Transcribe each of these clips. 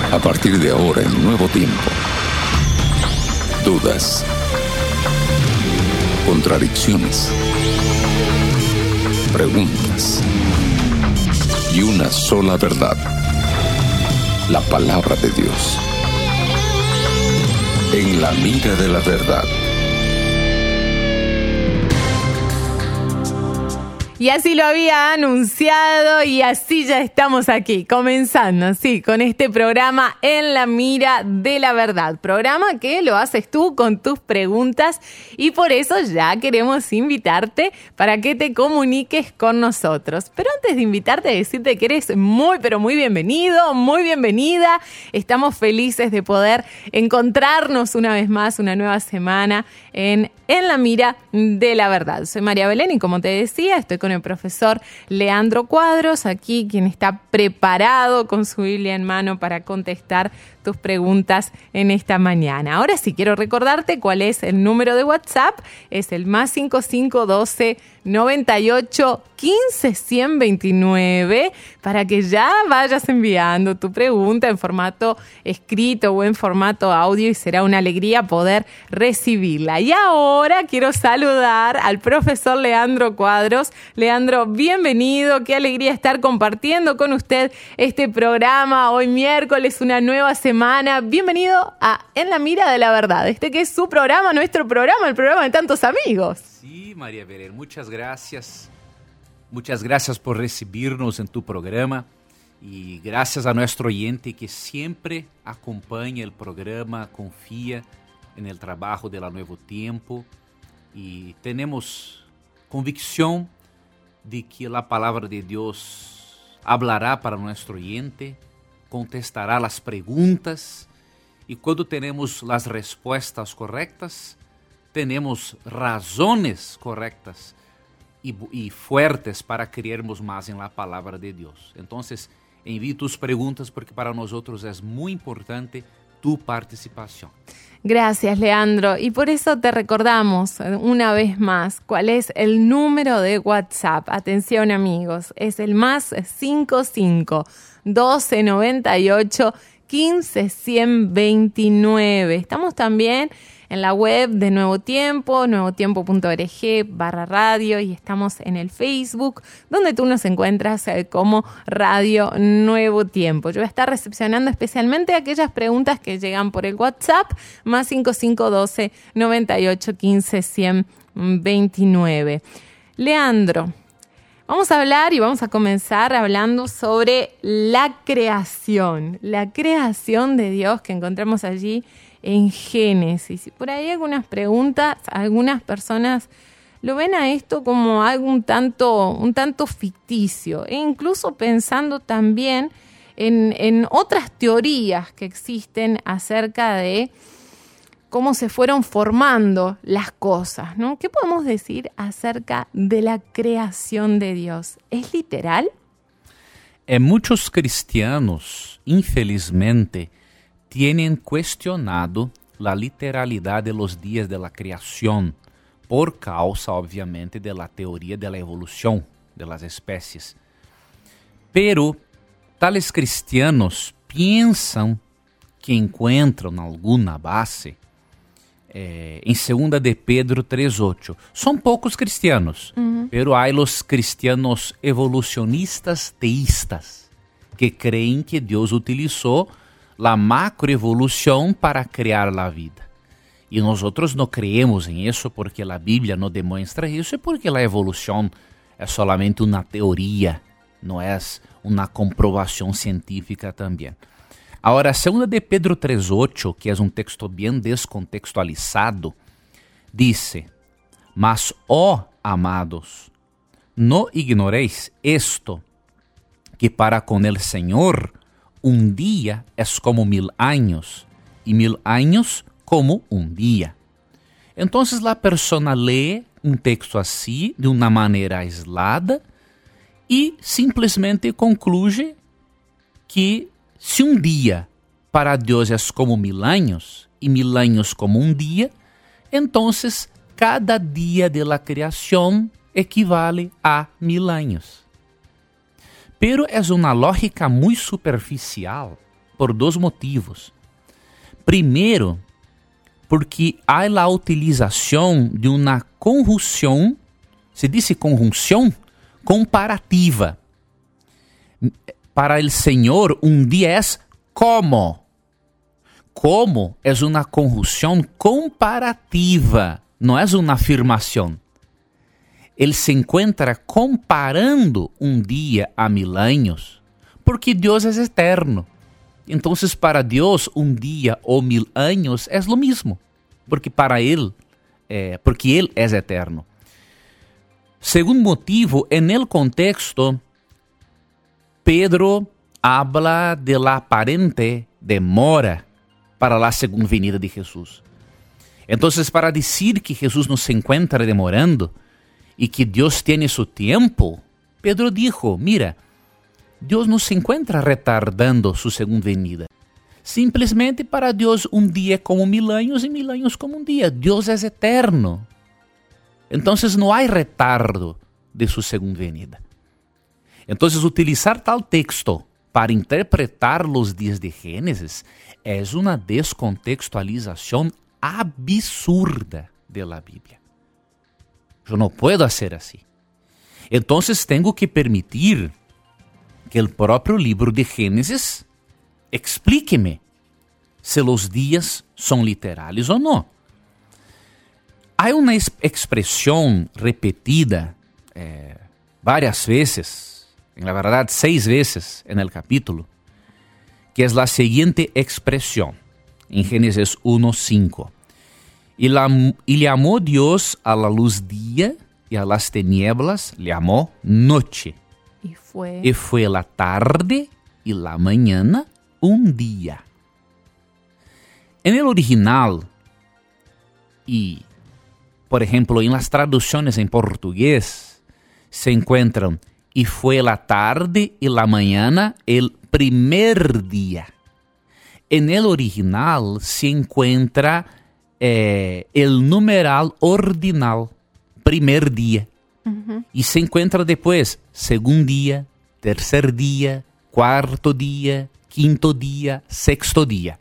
A partir de ahora en Nuevo Tiempo. Dudas, contradicciones, preguntas y una sola verdad: la palabra de Dios. En la mira de la verdad. Y así lo había anunciado y así ya estamos aquí, comenzando, sí, con este programa En la Mira de la Verdad. Programa que lo haces tú con tus preguntas y por eso ya queremos invitarte para que te comuniques con nosotros. Pero antes de invitarte, decirte que eres muy, pero muy bienvenido, muy bienvenida. Estamos felices de poder encontrarnos una vez más, una nueva semana en la Mira de la Verdad. Soy María Belén y como te decía, estoy con el profesor Leandro Cuadros, aquí quien está preparado con su Biblia en mano para contestar tus preguntas en esta mañana. Ahora sí, quiero recordarte cuál es el número de WhatsApp. Es el más 5512 98 15 129 para que ya vayas enviando tu pregunta en formato escrito o en formato audio y será una alegría poder recibirla. Y ahora quiero saludar al profesor Leandro Cuadros. Leandro, bienvenido. Qué alegría estar compartiendo con usted este programa. Hoy miércoles, una nueva semana. Bienvenido a En la Mira de la Verdad. Este que es su programa, nuestro programa, el programa de tantos amigos. Sí, María Belén, muchas gracias. Muchas gracias por recibirnos en tu programa y gracias a nuestro oyente que siempre acompaña el programa, confía en el trabajo de la Nuevo Tiempo y tenemos convicción de que la palabra de Dios hablará para nuestro oyente, contestará las preguntas y cuando tenemos las respuestas correctas, tenemos razones correctas y fuertes para creermos más en la palabra de Dios. Entonces, envíe tus preguntas porque para nosotros es muy importante tu participación. Gracias, Leandro. Y por eso te recordamos una vez más cuál es el número de WhatsApp. Atención, amigos, es el más 55 12 98 15 129. Estamos también en la web de Nuevo Tiempo, nuevotiempo.org/radio y estamos en el Facebook, donde tú nos encuentras como Radio Nuevo Tiempo. Yo voy a estar recepcionando especialmente aquellas preguntas que llegan por el WhatsApp, más 5512 98 15 129. Leandro, vamos a hablar y vamos a comenzar hablando sobre la creación de Dios que encontramos allí en Génesis. Y por ahí algunas preguntas, algunas personas lo ven a esto como algo un tanto ficticio, e incluso pensando también en otras teorías que existen acerca de cómo se fueron formando las cosas, ¿no? ¿Qué podemos decir acerca de la creación de Dios? ¿Es literal? Muchos cristianos, infelizmente, tienen cuestionado la literalidad de los días de la creación por causa, obviamente, de la teoría de la evolución de las especies. Pero tales cristianos piensan que encuentran alguna base em 2 de Pedro 3:8. São poucos cristianos, pero hay los cristianos evolucionistas teístas que creem que Deus utilizou la macroevolución para crear la vida. Y nosotros no creemos en eso porque la Biblia no demuestra eso y porque la evolución es solamente una teoría, no es una comprobación científica también. Ahora, 2 de Pedro 3:8, que es un texto bien descontextualizado, dice: Mas, ó amados, no ignoréis esto, que para con el Señor un día es como 1000 años y 1000 años como un día. Entonces la persona lee un texto así de una manera aislada y simplesmente concluye que si un día para Dios es como 1000 años y 1000 años como un día, entonces cada día de la creación equivale a 1000 años. Pero es una lógica muy superficial, por dos motivos. Primeiro, porque há a utilização de uma conjunção, se diz conjunção, comparativa. Para o Senhor, um dia é como. Como é uma conjunção comparativa, não é uma afirmação. Ele se encontra comparando um dia a 1000 anos, porque Deus é eterno. Então, para Deus, um dia ou 1000 anos é o mesmo, porque para Ele, porque Ele é eterno. Segundo motivo, no contexto, Pedro habla de la aparente demora para la segunda venida de Jesus. Então, para dizer que Jesus não se encontra demorando e que Deus tem seu tempo, Pedro dijo, mira, Deus não se encontra retardando sua segunda venida. Simplesmente para Deus um dia é como 1000 anos e 1000 anos como um dia. Deus é eterno. Então não há retardo de sua segunda venida. Então utilizar tal texto para interpretar os dias de Gênesis é uma descontextualização absurda da Bíblia. Eu não posso fazer assim. Então tenho que permitir que o próprio livro de Gênesis explique-me se os dias são literais ou não. Há uma expressão repetida várias vezes, na verdade 6 vezes no capítulo, que é a seguinte expressão, em Gênesis 1:5. E llamó Deus a la luz dia e a las tinieblas llamó noche. Y fue la tarde y la mañana un día. En el original, y por ejemplo en las traducciones en portugués, se encuentran y fue la tarde y la mañana el primer día. En el original se encuentra el numeral ordinal, primer día. E se encontra depois segundo dia, terceiro dia, quarto dia, quinto dia, sexto dia.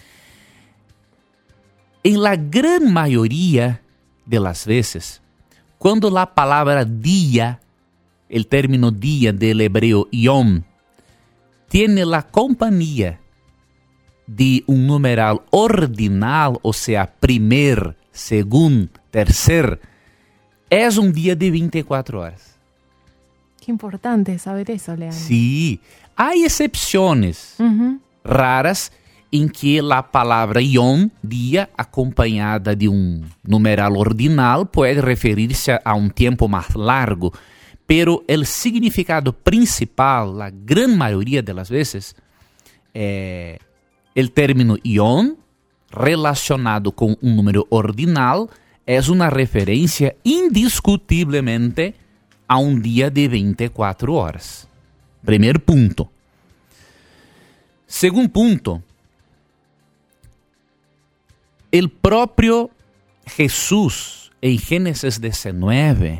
Em la gran maioria de las veces, quando a palavra dia, o término dia del hebreo yom, tiene la companhia de um numeral ordinal, ou seja, primeiro, segundo, terceiro, é um dia de 24 horas. Que importante saber isso, Leandro. Sí, há excepções raras em que a palavra yom, dia, acompanhada de um numeral ordinal, pode referir-se a um tempo mais largo, pero o significado principal, a grande maioria das vezes, é o término yom, relacionado com um número ordinal, é uma referência indiscutivelmente a um dia de 24 horas. Primeiro ponto. Segundo ponto, o próprio Jesus, em Gênesis 19,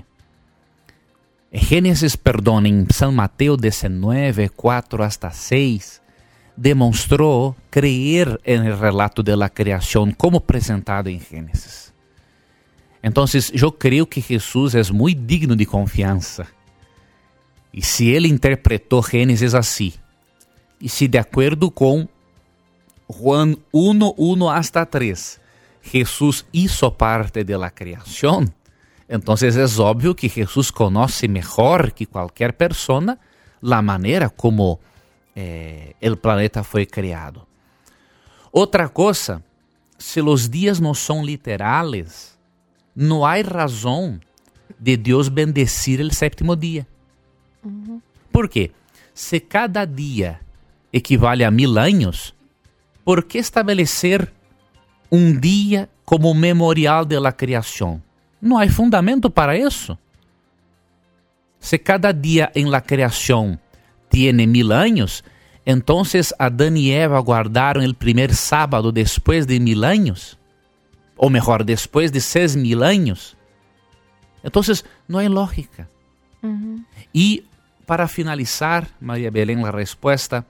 em São Mateus 19, 4 hasta 6, demonstrou creer no relato da criação como apresentado em Gênesis. Então, eu creio que Jesus é muito digno de confiança. E se ele interpretou Gênesis assim, e se de acordo com Juan 1:1 hasta 3, Jesus hizo parte da criação, então é óbvio que Jesus conhece melhor que qualquer pessoa a maneira como o planeta foi criado. Outra coisa, se os dias não são literais, não há razão de Deus bendecir o sétimo dia. Por quê? Se cada dia equivale a 1000 anos, por que estabelecer um dia como memorial da criação? Não há fundamento para isso. Se cada dia em la criação tiene 1000 anos, então Adão e Eva guardaram o primeiro sábado depois de 1000 anos? Ou melhor, depois de 6000 anos? Então, não há lógica. E, para finalizar, Maria Belén, a resposta,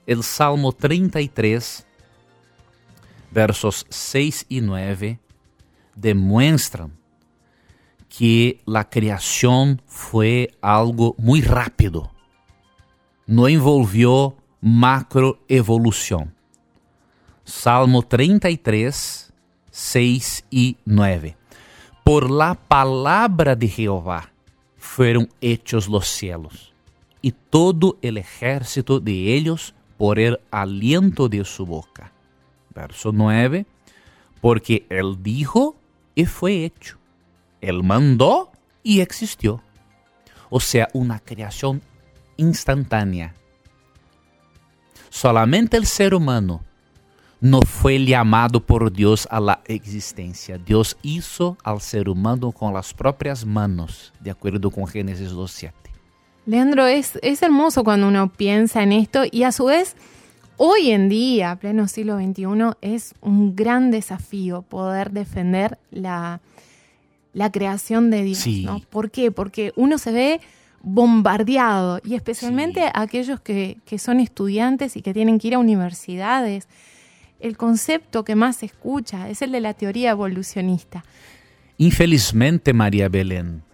el Salmo 33, versos 6 y 9, demuestran que la creación fue algo muy rápido. No envolvió macroevolución. Salmo 33, 6 y 9. Por la palabra de Jehová fueron hechos los cielos, y todo el ejército de ellos por el aliento de su boca. Verso 9. Porque él dijo y fue hecho. Él mandó y existió. O sea, una creación instantánea. Solamente el ser humano no fue llamado por Dios a la existencia. Dios hizo al ser humano con las propias manos, de acuerdo con Génesis 2:7. Leandro, es hermoso cuando uno piensa en esto y a su vez, hoy en día, pleno siglo XXI, es un gran desafío poder defender la creación de Dios, sí. ¿no? ¿Por qué? Porque uno se ve bombardeado y especialmente sí. aquellos que son estudiantes y que tienen que ir a universidades. El concepto que más se escucha es el de la teoría evolucionista. Infelizmente, María Belén,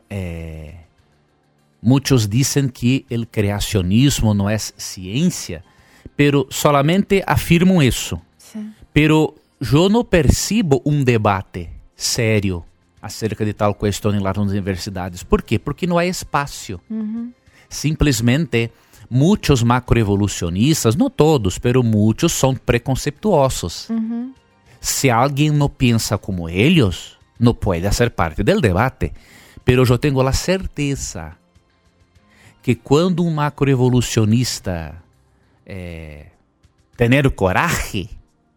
muchos dicen que el creacionismo no es ciencia, pero solamente afirmo eso. Sí. Pero yo no percibo un debate serio acerca de tal cuestión en las universidades. ¿Por qué? Porque no hay espacio. Uh-huh. Simplesmente, muchos macroevolucionistas, no todos, pero muchos son preconceptuosos. Uh-huh. Si alguien no piensa como ellos, no puede hacer parte del debate. Pero yo tengo la certeza que cuando un macroevolucionista tener coraje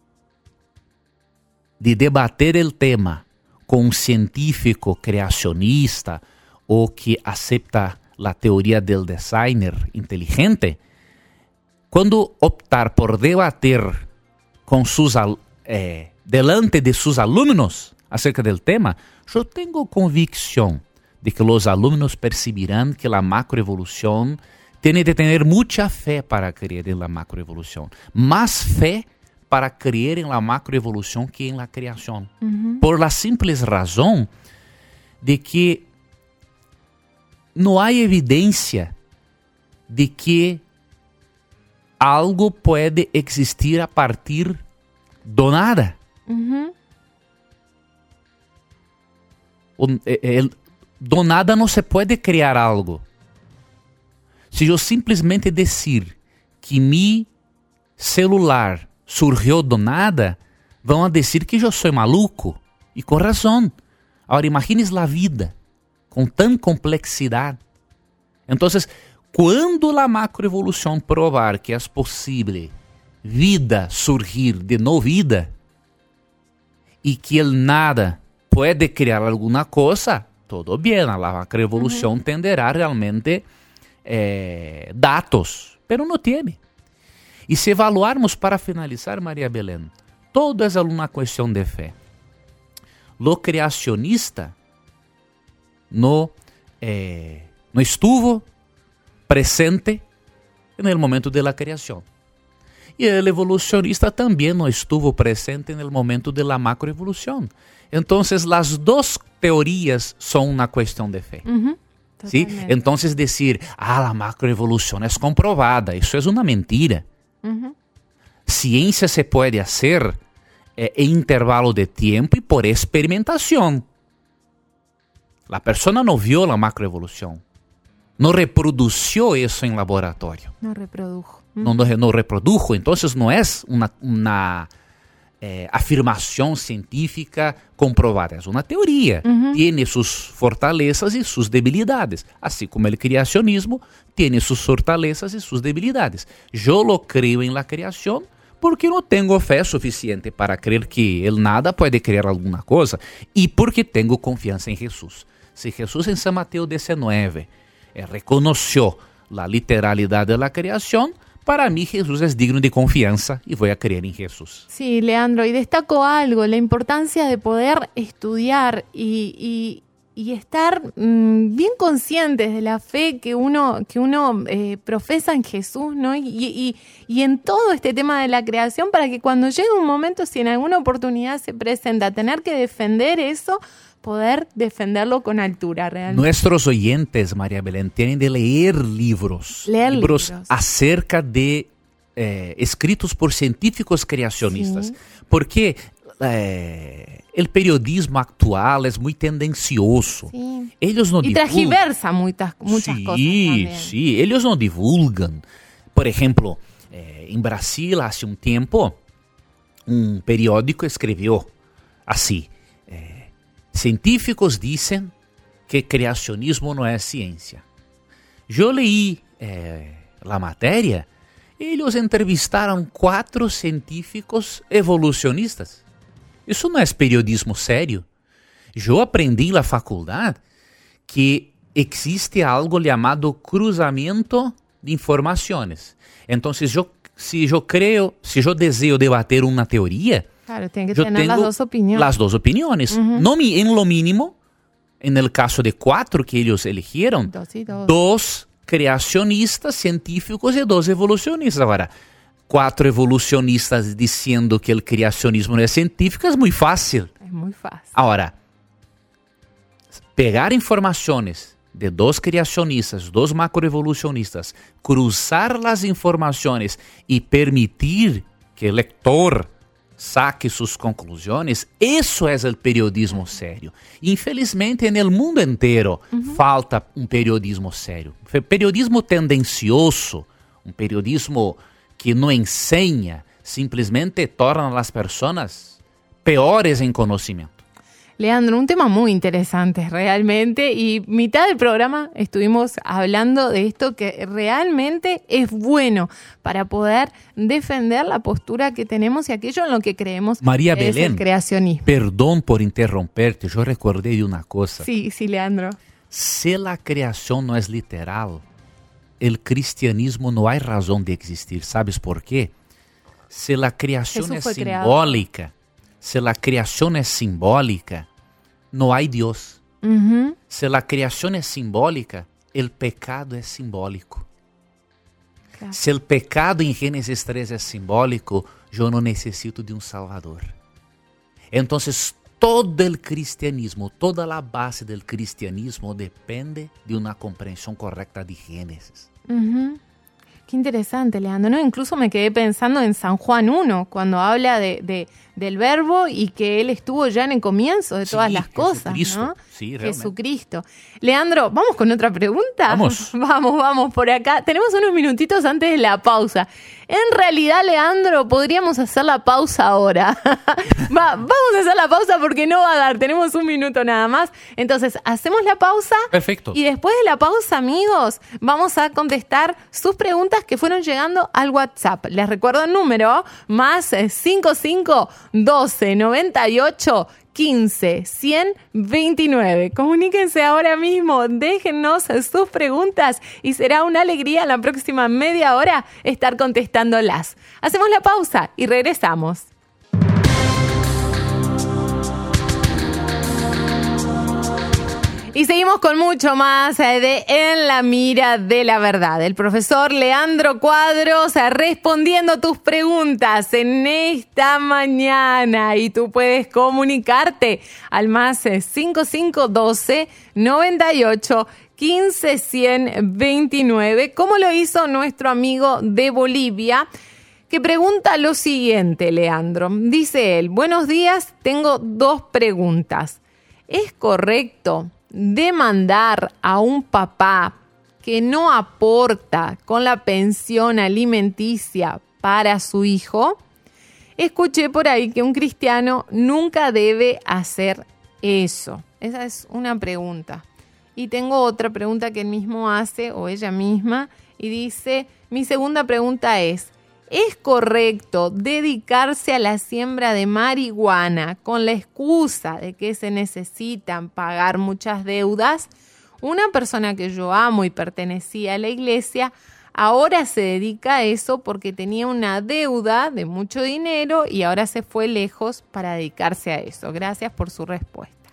de debater el tema con un científico creacionista o que acepta la teoría del designer inteligente, cuando optar por debater con delante de sus alumnos acerca del tema, yo tengo convicción de que los alumnos percibirán que la macroevolución tiene de tener mucha fe para creer en la macroevolución. Más fe para creer en la macroevolución que en la creación. Uh-huh. Por la simple razón de que no hay evidencia de que algo puede existir a partir de nada. Uh-huh. Do nada no se puede crear algo. Si yo simplesmente decir que mi celular surgió do nada, vão a decir que eu sou maluco. E com razão. Agora, imagines a vida com tanta complexidade. Então, quando a macroevolução provar que é possível vida surgir de no vida e que el nada pode criar alguma coisa, todo bem, a macroevolução tenderá realmente dados, pero não tem. E se evaluarmos para finalizar, Maria Belén, todo é uma questão de fé. Lo creacionista no estuvo presente no momento da criação. E o evolucionista também não estuvo presente no momento da macroevolução. Então, as duas teorias são uma questão de fé. Uh-huh. ¿Sí? Então, dizer, a macroevolução é comprovada, isso é uma mentira. Uh-huh. Ciência se pode fazer em intervalo de tempo e por experimentação. A pessoa não viu a macroevolução, não reproduziu isso em laboratório. Não reprodujo. Não reprodujo, então não é uma afirmação científica comprovada, é uma teoria. Uh-huh. Tem suas fortalezas e suas debilidades, assim como o criacionismo tem suas fortalezas e suas debilidades. Eu lo creio em la criação porque não tenho fé suficiente para crer que ele nada pode criar alguma coisa e porque tenho confiança em Jesus. Se Jesus em São Mateus 19 reconheceu a literalidade da criação, para mí Jesús es digno de confianza y voy a creer en Jesús. Sí, Leandro, y destaco algo, la importancia de poder estudiar y estar bien conscientes de la fe que uno profesa en Jesús, ¿no? Y en todo este tema de la creación, para que cuando llegue un momento, si en alguna oportunidad se presenta tener que defender eso, poder defenderlo con altura realmente. Nuestros oyentes, María Belén, tienen de leer libros acerca de escritos por científicos creacionistas, sí. Porque el periodismo actual es muy tendencioso. Sí. Ellos no divulgan. Transgiversa muchas cosas también. Sí, ellos no divulgan. Por ejemplo, en Brasil hace un tiempo, un periódico escribió así: científicos dicen que creacionismo no es ciencia. Yo leí la materia. Ellos entrevistaron 4 científicos evolucionistas. Eso no es periodismo serio. Yo aprendí en la facultad que existe algo llamado cruzamiento de informaciones. Entonces, si yo deseo debater una teoría, claro, tiene que tener las dos opiniones. Las dos opiniones. No en lo mínimo, en el caso de 4 que ellos eligieron, 2 creacionistas científicos y 2 evolucionistas. Ahora, 4 evolucionistas diciendo que el creacionismo no es científico es muy fácil. Es muy fácil. Ahora, pegar informaciones de 2 creacionistas, 2 macroevolucionistas, cruzar las informaciones y permitir que el lector saque sus conclusiones, eso es el periodismo serio. Infelizmente, en el mundo entero falta un periodismo serio. Periodismo tendencioso, un periodismo que no enseña, simplesmente torna a las personas peores en conocimiento. Leandro, un tema muy interesante realmente, y mitad del programa estuvimos hablando de esto que realmente es bueno para poder defender la postura que tenemos y aquello en lo que creemos. María que Belén, es el creacionismo. Perdón por interrumpirte, yo recordé de una cosa. Sí, Leandro. Si la creación no es literal, el cristianismo no hay razón de existir. ¿Sabes por qué? Si la creación es simbólica, no hay Dios. Si la creación es simbólica, el pecado es simbólico. Claro. Si el pecado en Génesis 3 es simbólico, yo no necesito de un Salvador. Entonces, todo el cristianismo, toda la base del cristianismo depende de una comprensión correcta de Génesis. Qué interesante, Leandro, ¿no? Incluso me quedé pensando en San Juan 1, cuando habla del verbo y que él estuvo ya en el comienzo de todas las cosas, ¿no? Sí, realmente. Jesucristo. Leandro, ¿vamos con otra pregunta? Vamos. Vamos por acá. Tenemos unos minutitos antes de la pausa. En realidad, Leandro, podríamos hacer la pausa ahora. Vamos a hacer la pausa porque no va a dar. Tenemos un minuto nada más. Entonces, hacemos la pausa. Perfecto. Y después de la pausa, amigos, vamos a contestar sus preguntas que fueron llegando al WhatsApp. Les recuerdo el número, más 55 12 98 15 129. Comuníquense ahora mismo, déjennos sus preguntas y será una alegría en la próxima media hora estar contestándolas. Hacemos la pausa y regresamos. Y seguimos con mucho más de En la Mira de la Verdad. El profesor Leandro Cuadros respondiendo tus preguntas en esta mañana. Y tú puedes comunicarte al más 5512 98 15 129, como lo hizo nuestro amigo de Bolivia, que pregunta lo siguiente, Leandro. Dice él: buenos días, tengo 2 preguntas. ¿Es correcto demandar a un papá que no aporta con la pensión alimenticia para su hijo? Escuché por ahí que un cristiano nunca debe hacer eso. Esa es una pregunta. Y tengo otra pregunta que él mismo hace, o ella misma, y dice: mi segunda pregunta ¿es correcto dedicarse a la siembra de marihuana con la excusa de que se necesitan pagar muchas deudas? Una persona que yo amo y pertenecía a la iglesia ahora se dedica a eso porque tenía una deuda de mucho dinero y ahora se fue lejos para dedicarse a eso. Gracias por su respuesta.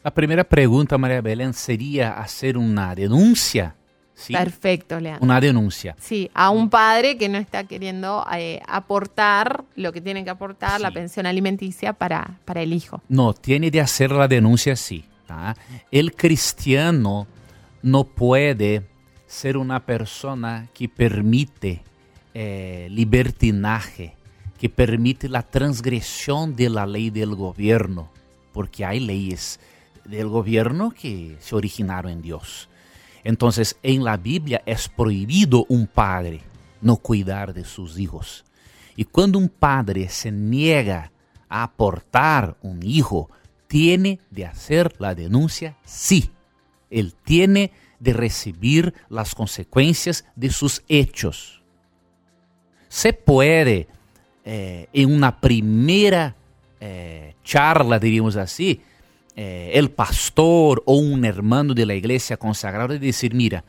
La primera pregunta, María Belén, sería hacer una denuncia. ¿Sí? Perfecto, Leandro. Una denuncia. Sí, a un padre que no está queriendo aportar lo que tiene que aportar, Sí. la pensión alimenticia para el hijo. No, tiene de hacer la denuncia sí. ¿tá? El cristiano no puede ser una persona que permite libertinaje, que permite la transgresión de la ley del gobierno, porque hay leyes del gobierno que se originaron en Dios. Entonces, en la Biblia es prohibido un padre no cuidar de sus hijos. Y cuando un padre se niega a aportar un hijo, tiene de hacer la denuncia sí. Él tiene de recibir las consecuencias de sus hechos. Se puede, en una primera charla, diríamos así, el pastor o un hermano de la iglesia consagrado decir, mira,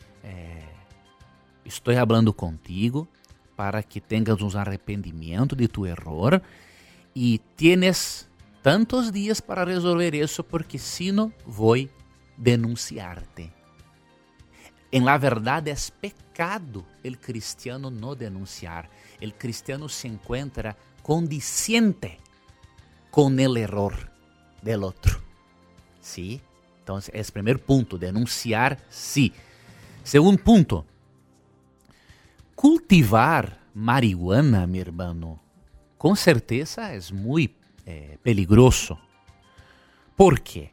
estoy hablando contigo para que tengas un arrepentimiento de tu error y tienes tantos días para resolver eso porque si no voy a denunciarte. En la verdad es pecado el cristiano no denunciar. El cristiano se encuentra condiciente con el error del otro. ¿Sí? Entonces, es primer punto, denunciar sí. Segundo punto, cultivar marihuana, mi hermano, con certeza es muy peligroso. ¿Por qué?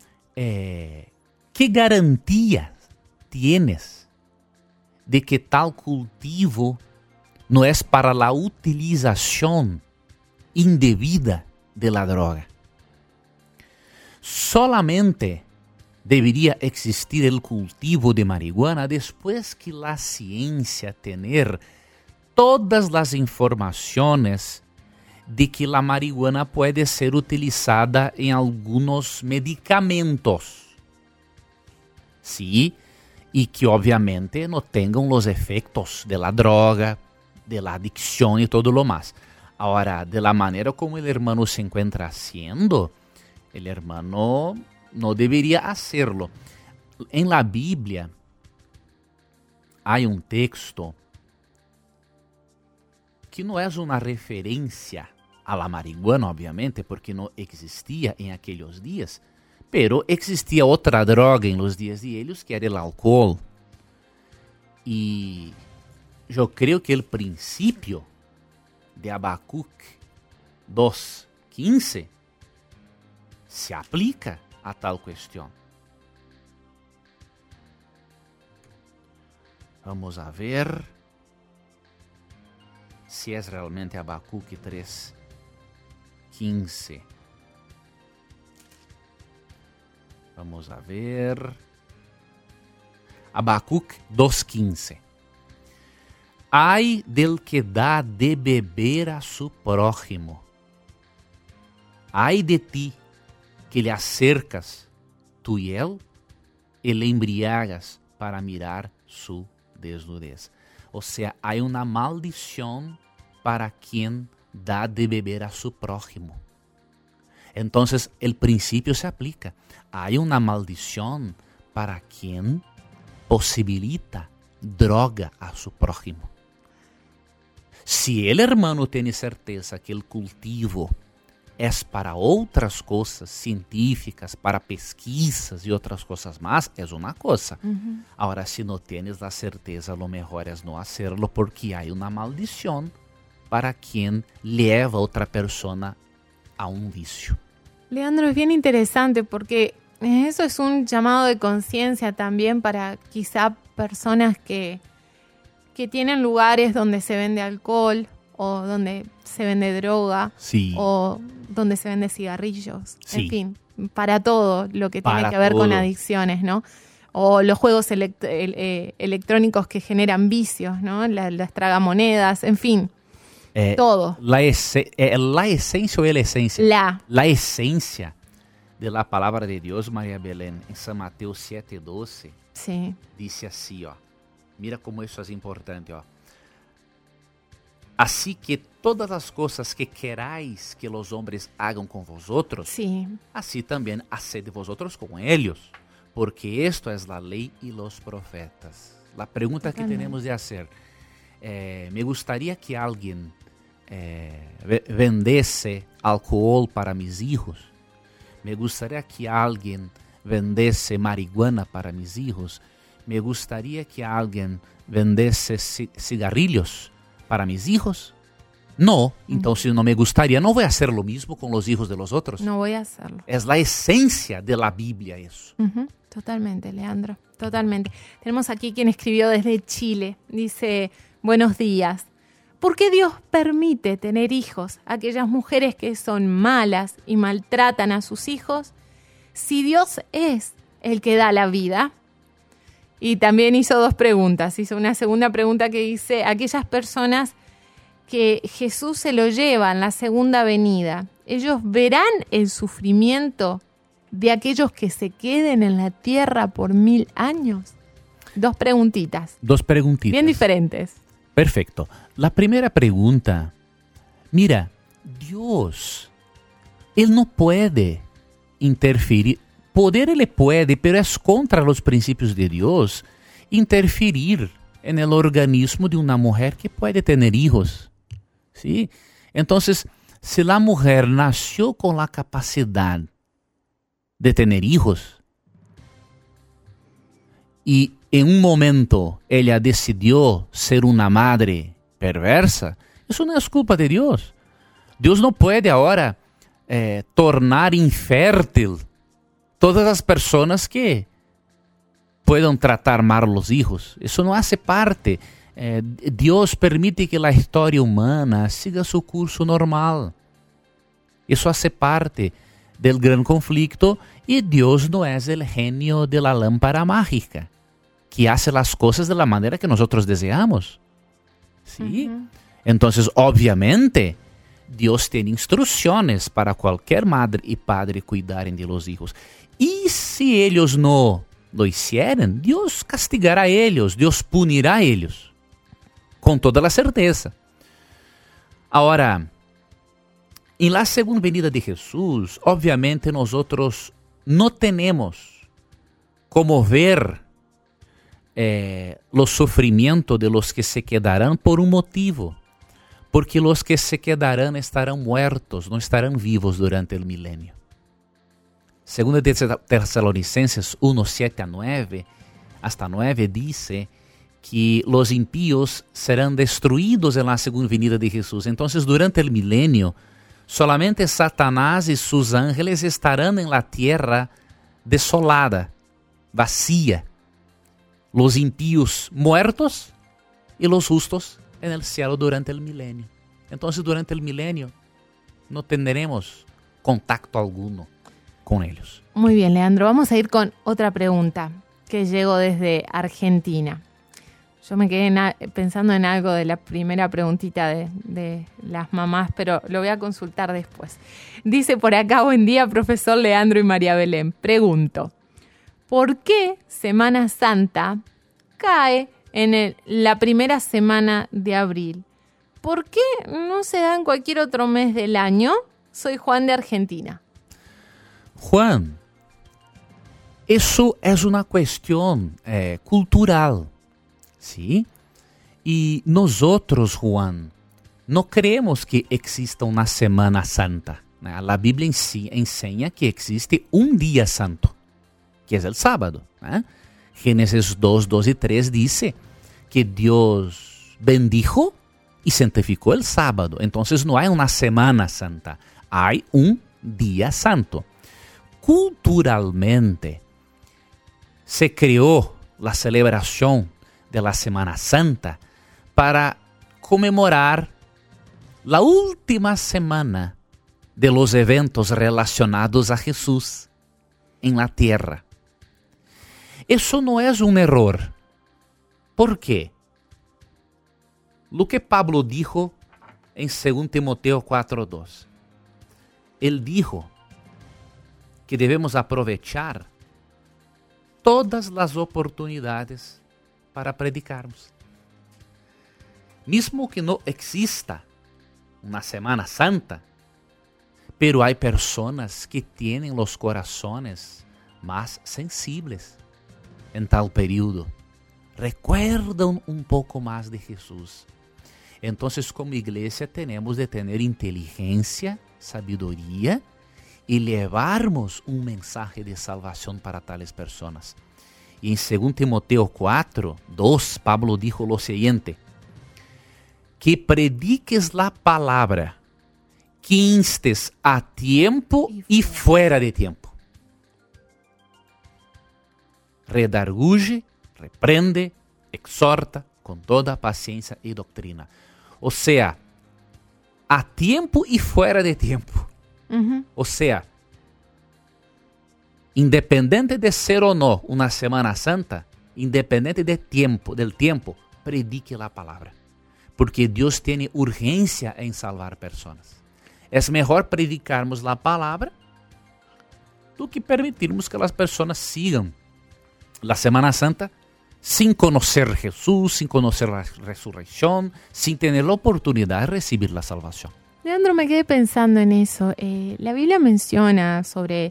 ¿Qué garantía tienes de que tal cultivo no es para la utilización indebida de la droga? Solamente debería existir el cultivo de marihuana después que la ciencia tener todas las informaciones de que la marihuana puede ser utilizada en algunos medicamentos. Sí, y que obviamente no tengan los efectos de la droga, de la adicción y todo lo más. Ahora, de la manera como el hermano se encuentra haciendo, el hermano no debería hacerlo. En la Biblia hay un texto que no es una referencia a la marihuana, obviamente, porque no existía en aquellos días, pero existía otra droga en los días de ellos que era el alcohol. Y yo creo que el principio de Habacuc 2:15 se aplica a tal cuestión. Vamos a ver si es realmente Habacuc 3:15. Vamos a ver. Habacuc 2:15. Ay del que da de beber a su prójimo. Ay de ti que le acercas tu hiel y le embriagas para mirar su desnudez. O sea, hay una maldición para quien da de beber a su prójimo. Entonces, el principio se aplica. Hay una maldición para quien posibilita droga a su prójimo. Si el hermano tiene certeza que el cultivo es para otras cosas científicas, para pesquisas y otras cosas más, es una cosa. Ahora, si no tienes la certeza, lo mejor es no hacerlo porque hay una maldición para quien lleva a otra persona a un vicio. Leandro, es bien interesante porque eso es un llamado de conciencia también para quizá personas que tienen lugares donde se vende alcohol o donde se vende droga, Sí. o donde se vende cigarrillos, Sí. en fin, para todo lo que tiene Para que ver con todo. adicciones, ¿no? O los juegos electrónicos que generan vicios, ¿no? Las tragamonedas, en fin, todo. La esencia o la esencia? La esencia de la palabra de Dios, María Belén, en San Mateo 7:12, Sí. dice así, ó. Mira como isso é importante, ó. Así que todas las cosas que queráis que los hombres hagan con vosotros, Sí. así también haced vosotros con ellos, porque esto es la ley y los profetas. La pregunta que Totalmente. tenemos de hacer, me gustaría que alguien vendese alcohol para mis hijos. Me gustaría que alguien vendese marihuana para mis hijos. Me gustaría que alguien vendese cigarrillos para mis hijos. No, entonces no me gustaría. No voy a hacer lo mismo con los hijos de los otros. No voy a hacerlo. Es la esencia de la Biblia eso. Ujú, totalmente, Leandro, totalmente. Tenemos aquí quien escribió desde Chile. Dice, buenos días. ¿Por qué Dios permite tener hijos a aquellas mujeres que son malas y maltratan a sus hijos si Dios es el que da la vida? Y también hizo dos preguntas. Hizo una segunda pregunta que dice, aquellas personas que Jesús se lo lleva en la segunda venida, ¿ellos verán el sufrimiento de aquellos que se queden en la tierra por 1000 años? Dos preguntitas. Dos preguntitas. Bien diferentes. Perfecto. La primera pregunta, mira, Dios, Él no puede interferir. Poder Él puede, pero es contra los principios de Dios interferir en el organismo de una mujer que puede tener hijos. ¿Sí? Entonces, si la mujer nació con la capacidad de tener hijos y en un momento ella decidió ser una madre perversa, eso no es culpa de Dios. Dios no puede ahora tornar infértil todas las personas que puedan tratar mal a los hijos. Eso no hace parte. Dios permite que la historia humana siga su curso normal. Eso hace parte del gran conflicto y Dios no es el genio de la lámpara mágica que hace las cosas de la manera que nosotros deseamos. ¿Sí? Ujú. Entonces, obviamente, Dios tiene instrucciones para cualquier madre y padre cuidarem de los hijos. Y si ellos no lo hicieran, Dios castigará a ellos, Dios punirá a ellos, con toda la certeza. Ahora, en la segunda venida de Jesús, obviamente nosotros no tenemos como ver los sufrimientos de los que se quedarán por un motivo. Porque los que se quedarán estarán muertos, no estarán vivos durante el milenio. Segunda de Tesalonicenses 1, 7 a 9, hasta 9 dice que los impíos serán destruidos en la segunda venida de Jesús. Entonces, durante el milenio, solamente Satanás y sus ángeles estarán en la tierra desolada, vacía. Los impíos muertos y los justos en el cielo durante el milenio. Entonces, durante el milenio no tendremos contacto alguno con ellos. Muy bien, Leandro. Vamos a ir con otra pregunta que llegó desde Argentina. Yo me quedé pensando en algo de la primera preguntita de las mamás, pero lo voy a consultar después. Dice por acá, buen día, profesor Leandro y María Belén. Pregunto, ¿por qué Semana Santa cae en la primera semana de abril? ¿Por qué no se da en cualquier otro mes del año? Soy Juan de Argentina. Juan, eso es una cuestión cultural, ¿sí? Y nosotros, Juan, no creemos que exista una Semana Santa. La Biblia enseña que existe un día santo, que es el sábado. Génesis 2, 2 y 3 dice que Dios bendijo y santificó el sábado. Entonces no hay una Semana Santa, hay un día santo. Culturalmente se creó la celebración de la Semana Santa para conmemorar la última semana de los eventos relacionados a Jesús en la tierra. Eso no es un error. ¿Por qué? Lo que Pablo dijo en 2 Timoteo 4:2. Él dijo que debemos aprovechar todas las oportunidades para predicarmos. Mismo que no exista una Semana Santa, pero hay personas que tienen los corazones más sensibles en tal periodo. Recuerdan un poco más de Jesús. Entonces, como iglesia tenemos de tener inteligencia, sabiduría y llevarnos un mensaje de salvación para tales personas. Y en 2 Timoteo 4, 2, Pablo dijo lo siguiente: que prediques la palabra, que instes a tiempo y fuera de tiempo. Redarguye, reprende, exhorta con toda paciencia y doctrina. O sea, a tiempo y fuera de tiempo. Ujú. O sea, independiente de ser o no una Semana Santa, independiente del tiempo, predique la palabra. Porque Dios tiene urgencia en salvar personas. Es mejor predicarmos la palabra do que permitirmos que las personas sigan la Semana Santa sin conocer Jesús, sin conocer la resurrección, sin tener la oportunidad de recibir la salvación. Leandro, me quedé pensando en eso. La Biblia menciona sobre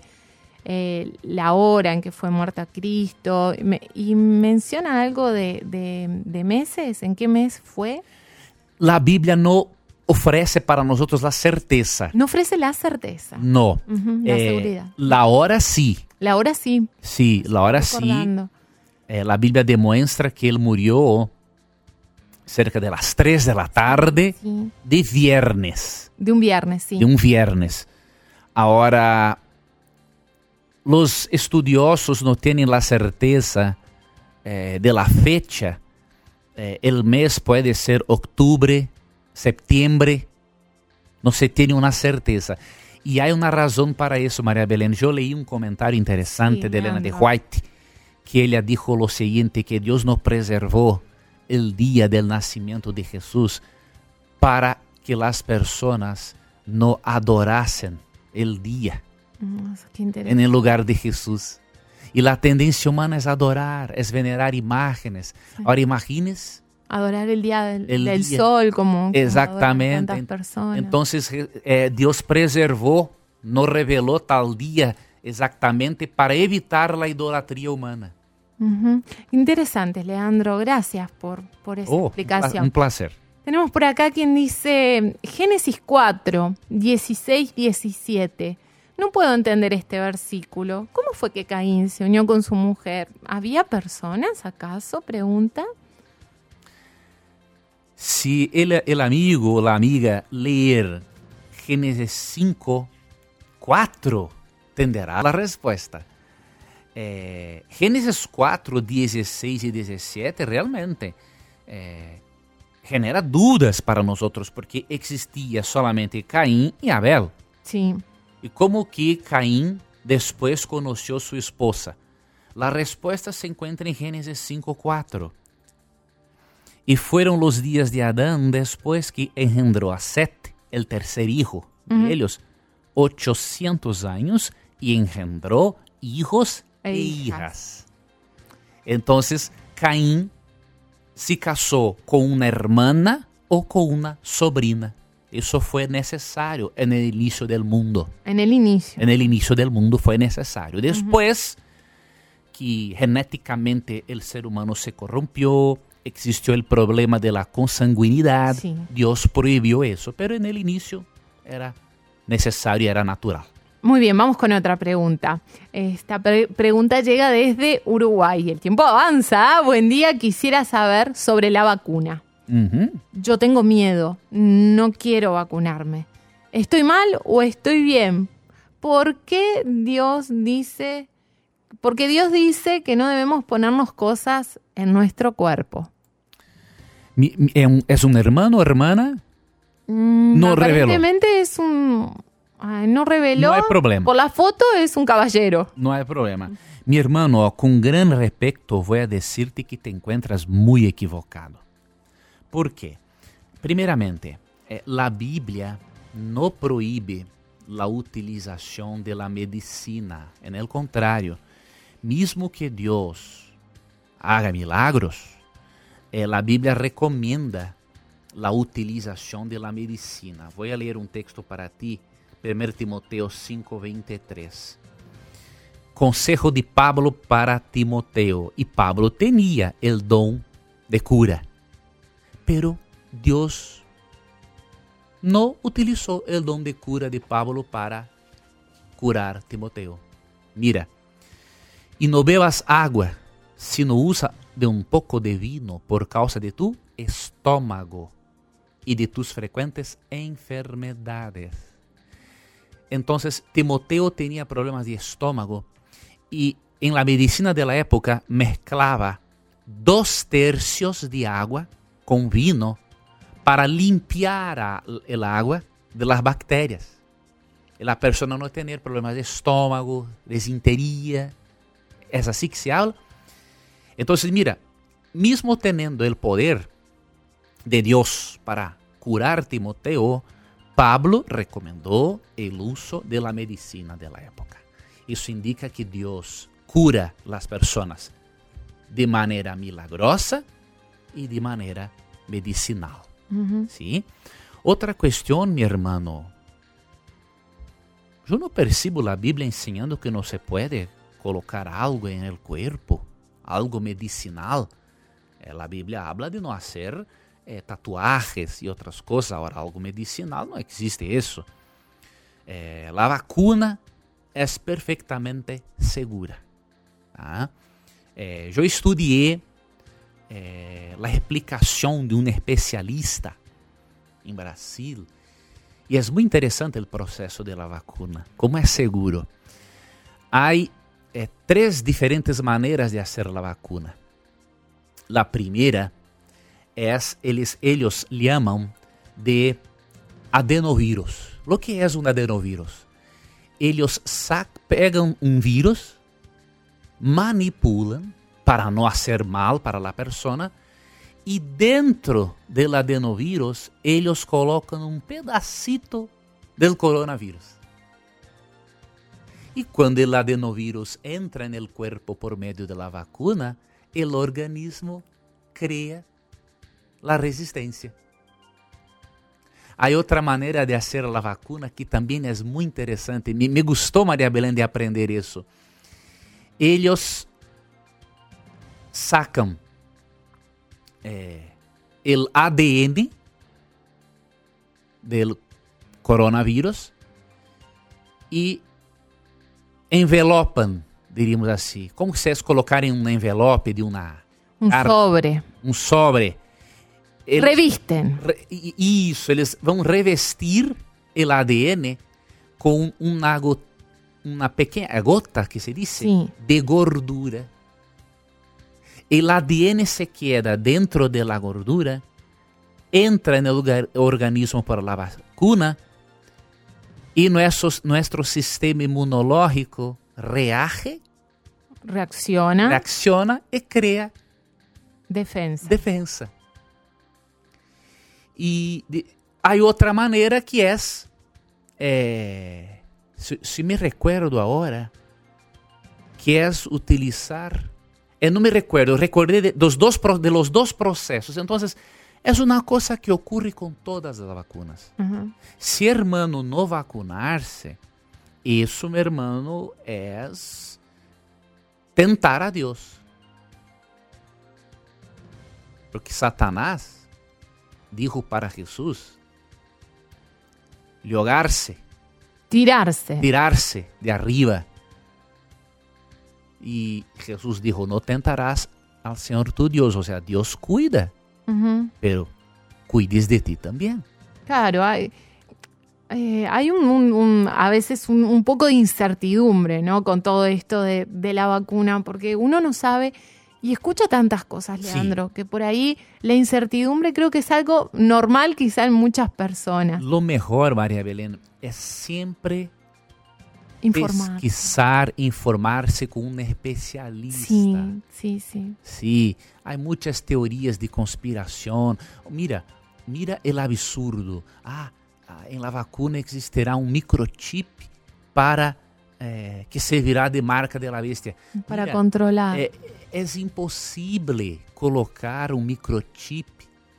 la hora en que fue muerto Cristo y menciona algo de meses. ¿En qué mes fue? La Biblia no ofrece para nosotros la certeza. No ofrece la certeza. No. La seguridad. La hora sí. La hora sí. Sí, la hora sí. Recordando. La Biblia demuestra que él murió cerca de las 3 de la tarde Sí. de viernes. De un viernes, sí. De un viernes. Ahora, los estudiosos no tienen la certeza de la fecha. El mes puede ser octubre, septiembre. No se tiene una certeza. Y hay una razón para eso, María Belén. Yo leí un comentario interesante de Elena de White, que ella dijo lo siguiente, que Dios no preservó el día del nacimiento de Jesús para que las personas no adorasen el día Qué interesante. en el lugar de Jesús. Y la tendencia humana es adorar, es venerar imágenes. Sí. Ahora imagines adorar el día del día. sol como Exactamente. Tantas personas. Entonces Dios preservó, no reveló tal día exactamente para evitar la idolatría humana. Uh-huh. Interesante, Leandro. Gracias por esa explicación. Un placer. Tenemos por acá quien dice Génesis 4, 16, 17. No puedo entender este versículo. ¿Cómo fue que Caín se unió con su mujer? ¿Había personas acaso? Pregunta. Si el amigo o la amiga leer Génesis 5, 4, tenderá la respuesta. Génesis 4, 16 y 17 realmente genera dudas para nosotros porque existía solamente Caín y Abel. Sí. ¿Y cómo que Caín después conoció a su esposa? La respuesta se encuentra en Génesis 5, 4. Y fueron los días de Adán después que engendró a Set, el tercer hijo de ellos, 800 años, y engendró hijos e hijas. Entonces, Caín se casó con una hermana o con una sobrina. Eso fue necesario en el inicio del mundo. En el inicio. En el inicio del mundo fue necesario. Después que genéticamente el ser humano se corrompió, existió el problema de la consanguinidad, sí. Dios prohibió eso, pero en el inicio era necesario, era natural. Muy bien, vamos con otra pregunta. Esta pregunta llega desde Uruguay. El tiempo avanza. Buen día, quisiera saber sobre la vacuna. Yo tengo miedo, no quiero vacunarme. ¿Estoy mal o estoy bien? ¿Por qué Dios dice que no debemos ponernos cosas en nuestro cuerpo? ¿Es un hermano o hermana? No reveló. Aparentemente es un... no reveló. No hay problema. Por la foto es un caballero. No hay problema. Mi hermano, con gran respeto voy a decirte que te encuentras muy equivocado. ¿Por qué? Primeramente, la Biblia no prohíbe la utilización de la medicina. En el contrario, mismo que Dios haga milagros, la Biblia recomienda la utilización de la medicina. Voy a leer un texto para ti, 1 Timoteo 5:23. Consejo de Pablo para Timoteo. Y Pablo tenía el don de cura, pero Dios no utilizó el don de cura de Pablo para curar Timoteo. Mira, y no bebas agua, sino usa de un poco de vino por causa de tu estómago y de tus frecuentes enfermedades. Entonces, Timoteo tenía problemas de estómago y en la medicina de la época mezclaba 2/3 de agua con vino para limpiar el agua de las bacterias. Y la persona no tener problemas de estómago, desintería. Es así que se habla. Entonces, mira, mismo teniendo el poder de Dios para curar Timoteo, Pablo recomendó el uso de la medicina de la época. Eso indica que Dios cura las personas de manera milagrosa y de manera medicinal. ¿Sí? Otra cuestión, mi hermano. Yo no percibo la Biblia enseñando que no se puede colocar algo en el cuerpo, algo medicinal. La Biblia habla de no hacer tatuajes y otras cosas. Ahora, algo medicinal, no existe eso. La vacuna es perfectamente segura. ¿Ah? Yo estudié la explicación de un especialista en Brasil y es muy interesante el proceso de la vacuna, cómo es seguro. Hay 3 diferentes maneras de hacer la vacuna. La primera es, ellos llaman de adenovirus. Lo que es un adenovirus? Ellos pegan un virus, manipulan para no hacer mal para la persona y dentro del adenovirus ellos colocan un pedacito del coronavirus. Y cuando el adenovirus entra en el cuerpo por medio de la vacuna, el organismo crea la resistencia. Hay otra manera de hacer la vacuna que también es muy interesante. Me gustó, María Belén, de aprender eso. Ellos sacan el ADN del coronavirus y envelopan, diríamos así, como se es colocar en un envelope de una sobre. Un sobre. Revisten. Isso, eles vão revestir o ADN com uma pequena gota, que se diz, de gordura. O ADN se queda dentro de la gordura, entra no organismo por la vacuna y nuestro sistema inmunológico reacciona y crea defensa. E há outra maneira que é, se me recuerdo agora, que é utilizar, não me recuerdo, recordei de los dos processos. Então, é uma coisa que ocorre com todas as vacunas. Se hermano não vacunar-se, isso, meu hermano, é tentar a Deus. Porque Satanás dijo para Jesús, tirarse de arriba. Y Jesús dijo, no tentarás al Señor tu Dios. O sea, Dios cuida, pero cuides de ti también. Claro, hay a veces un poco de incertidumbre, ¿no? Con todo esto de la vacuna, porque uno no sabe. Y escucha tantas cosas, Leandro, que por ahí la incertidumbre creo que es algo normal quizá en muchas personas. Lo mejor, María Belén, es siempre pesquisar, informarse con un especialista. Sí. Sí, hay muchas teorías de conspiración. Mira el absurdo. En la vacuna existirá un microchip para que servirá de marca de la bestia. Para controlar. É impossível colocar um microchip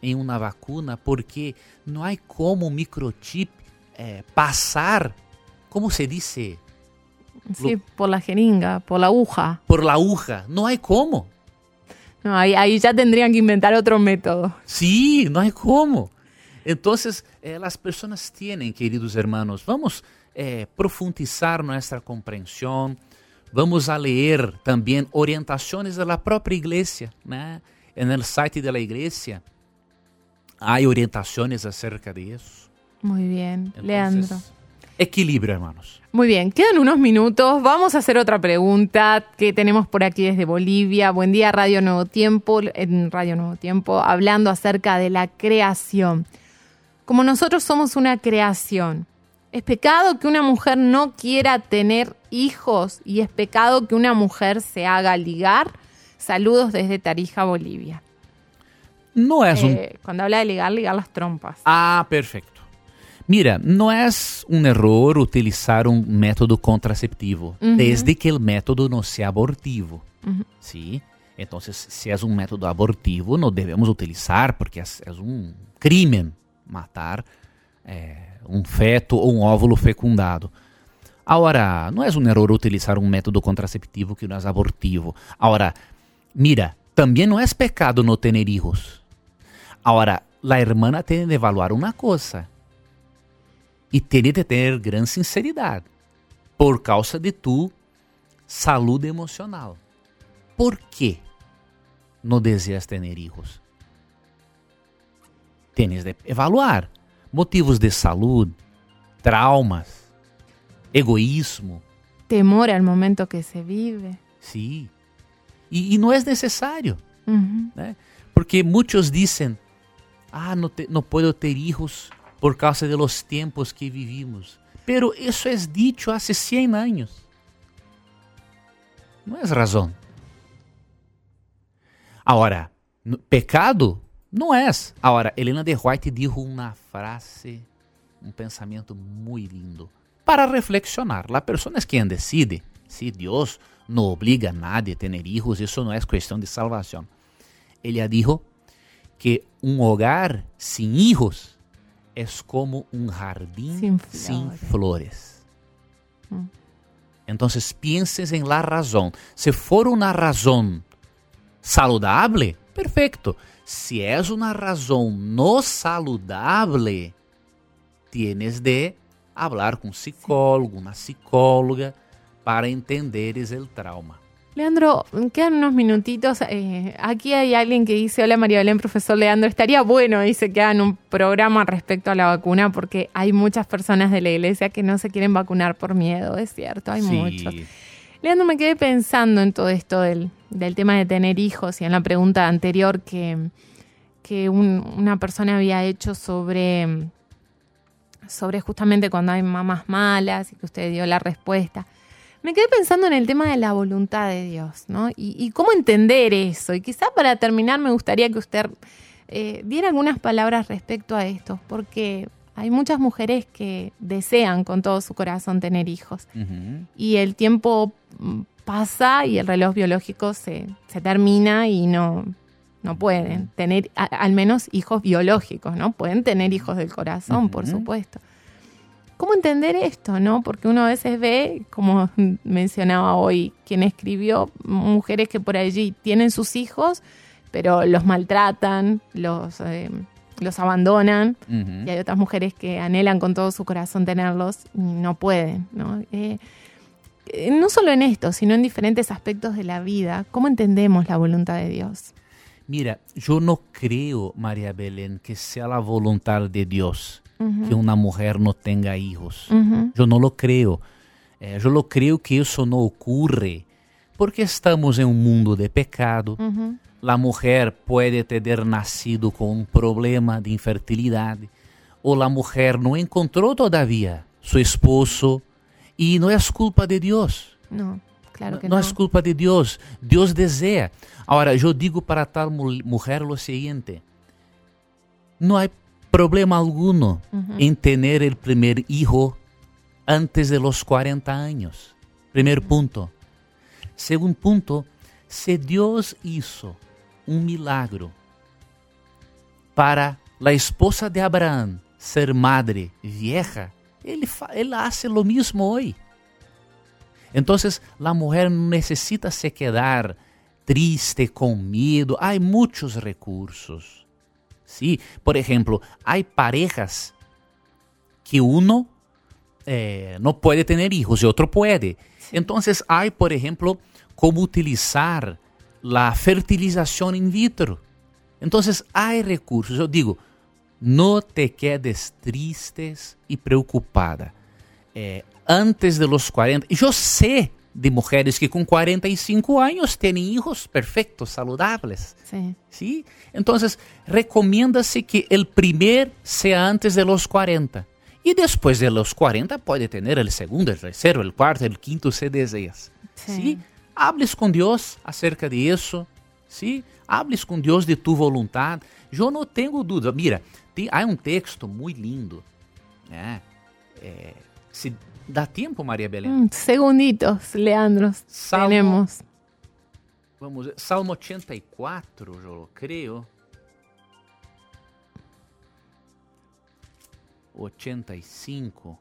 em uma vacuna porque não há como um microchip passar, como se diz? Sí, por la jeringa, por la aguja. Por la aguja. Não há como. No, ahí ya tendrían que inventar otro método. Sí, no hay cómo. Entonces, las personas tienen, queridos hermanos, vamos profundizar nuestra comprensión, vamos a leer también orientaciones de la propia iglesia, ¿no? En el site de la iglesia hay orientaciones acerca de eso. Muy bien, Entonces, Leandro. Equilibrio, hermanos. Muy bien, quedan unos minutos. Vamos a hacer otra pregunta que tenemos por aquí desde Bolivia. Buen día, Radio Nuevo Tiempo, en Radio Nuevo Tiempo, hablando acerca de la creación. Como nosotros somos una creación, ¿es pecado que una mujer no quiera tener hijos y es pecado que una mujer se haga ligar? Saludos desde Tarija, Bolivia. No es Cuando habla de ligar las trompas. Ah, perfecto. Mira, não é um erro utilizar um método contraceptivo, desde que o método não seja abortivo. ¿Sí? Então, se é um método abortivo, não devemos utilizar, porque é um crime matar um feto ou um óvulo fecundado. Agora, não é um erro utilizar um método contraceptivo que não é abortivo. Agora, mira, também não é pecado não ter hijos. Agora, a irmã tem de evaluar uma coisa. E teria de ter grande sinceridade por causa de tu saúde emocional. Por que não desejas ter hijos? Tienes de evaluar motivos de saúde, traumas, egoísmo. Temor al momento que se vive. Sí. E não é necessário. Né? Porque muitos dizem, não posso ter hijos por causa de los tiempos que vivimos. Pero eso es dicho hace 100 años. No es razón. Ahora, pecado no es. Ahora, Elena de White dijo una frase, un pensamiento muy lindo para reflexionar. La persona es quien decide. Si Dios no obliga a nadie a tener hijos, eso no es cuestión de salvación. Ella dijo que un hogar sin hijos es como un jardín sin flores. Entonces pienses en la razón. Si fuera una razón saludable, perfecto. Si es una razón no saludable, tienes de hablar con un psicólogo, una psicóloga, para entender el trauma. Leandro, quedan unos minutitos. Aquí hay alguien que dice, hola María Belén, profesor Leandro, estaría bueno, dice, que hagan un programa respecto a la vacuna porque hay muchas personas de la iglesia que no se quieren vacunar por miedo, es cierto, hay muchos. Leandro, me quedé pensando en todo esto del tema de tener hijos y en la pregunta anterior que una persona había hecho sobre justamente cuando hay mamás malas y que usted dio la respuesta. Me quedé pensando en el tema de la voluntad de Dios, ¿no? Y cómo entender eso. Y quizá para terminar me gustaría que usted diera algunas palabras respecto a esto, porque hay muchas mujeres que desean con todo su corazón tener hijos. Y el tiempo pasa y el reloj biológico se termina y no pueden tener al menos hijos biológicos, ¿no? Pueden tener hijos del corazón, por supuesto. ¿Cómo entender esto, no? Porque uno a veces ve, como mencionaba hoy quien escribió, mujeres que por allí tienen sus hijos, pero los maltratan, los abandonan, y hay otras mujeres que anhelan con todo su corazón tenerlos y no pueden, ¿no? No solo en esto, sino en diferentes aspectos de la vida. ¿Cómo entendemos la voluntad de Dios? Mira, yo no creo, María Belén, que sea la voluntad de Dios que una mujer no tenga hijos. Yo no lo creo. Yo lo creo que eso no ocurre porque estamos en un mundo de pecado. La mujer puede tener nacido con un problema de infertilidad o la mujer no encontró todavía su esposo y no es culpa de Dios. No, claro que no. No es culpa de Dios. Dios desea. Ahora, yo digo para tal mujer lo siguiente. No hay problema alguno en tener el primer hijo antes de los 40 años. Primer punto. Segundo punto, si Dios hizo un milagro para la esposa de Abraham ser madre vieja, él hace lo mismo hoy. Entonces, la mujer no necesita se quedar triste, con miedo. Hay muchos recursos. Sí, por ejemplo, hay parejas que uno no puede tener hijos y otro puede. Entonces, hay, por ejemplo, cómo utilizar la fertilización in vitro. Entonces, hay recursos. Yo digo, no te quedes tristes y preocupada. Antes de los 40, yo sé de mujeres que con 45 años tienen hijos perfectos, saludables. Sí. ¿Sí? Entonces, recomiéndase que el primer sea antes de los 40. Y después de los 40 puede tener el segundo, el tercero, el cuarto, el quinto, si deseas. ¿Sí? Hables con Dios acerca de eso. ¿Sí? Hables con Dios de tu voluntad. Yo no tengo duda. Mira, hay un texto muy lindo. Si da tiempo, María Belén. Segunditos, Leandro. Tenemos. Vamos ver, Salmo 84, yo lo creo. 85.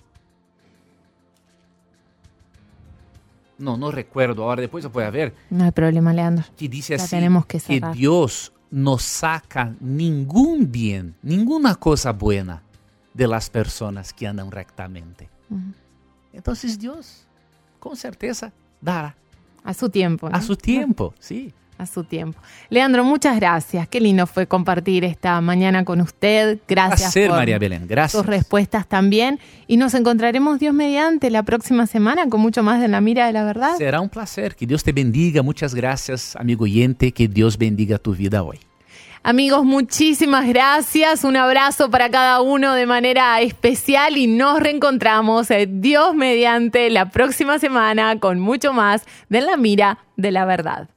No recuerdo ahora, después se puede ver. No hay problema, Leandro. Que dice así, tenemos que Dios no saca ningún bien, ninguna cosa buena de las personas que andan rectamente. Entonces Dios, con certeza, dará. A su tiempo, ¿no? A su tiempo, sí. A su tiempo. Leandro, muchas gracias. Qué lindo fue compartir esta mañana con usted. Gracias por María Belén. Gracias. sus respuestas también. Y nos encontraremos, Dios mediante, la próxima semana con mucho más de La Mira de la Verdad. Será un placer. Que Dios te bendiga. Muchas gracias, amigo oyente. Que Dios bendiga tu vida hoy. Amigos, muchísimas gracias. Un abrazo para cada uno de manera especial y nos reencontramos, Dios mediante, la próxima semana con mucho más de La Mira de la Verdad.